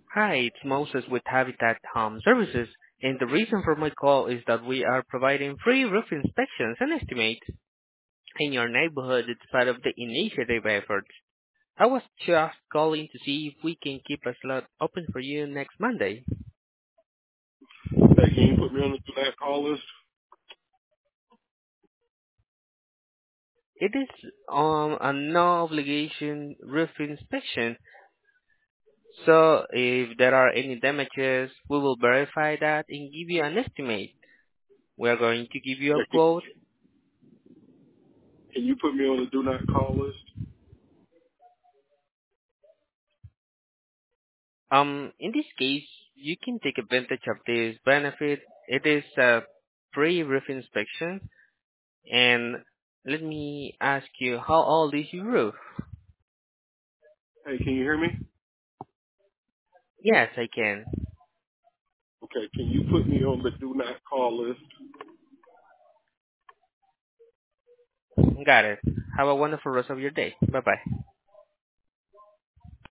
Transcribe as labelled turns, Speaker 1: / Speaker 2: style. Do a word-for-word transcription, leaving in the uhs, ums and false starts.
Speaker 1: Hi, it's Moses with Habitat Home Services, and the reason for my call is that we are providing free roof inspections and estimates in your neighborhood as part of the initiative efforts. I was just calling to see if we can keep a slot open for you next Monday.
Speaker 2: Hey, can you put me on the do not call list?
Speaker 1: It is um, a no obligation roof inspection, so if there are any damages, we will verify that and give you an estimate. We are going to give you a
Speaker 2: Yeah, can,
Speaker 1: quote.
Speaker 2: can you put me on the do not call list?
Speaker 1: Um, in this case, you can take advantage of this benefit. It is a free roof inspection. And let me ask you, how old is your roof?
Speaker 2: Hey, can you hear me?
Speaker 1: Yes, I can.
Speaker 2: Okay, can you put me on the do not call list?
Speaker 1: Got it. Have a wonderful rest of your day. Bye bye.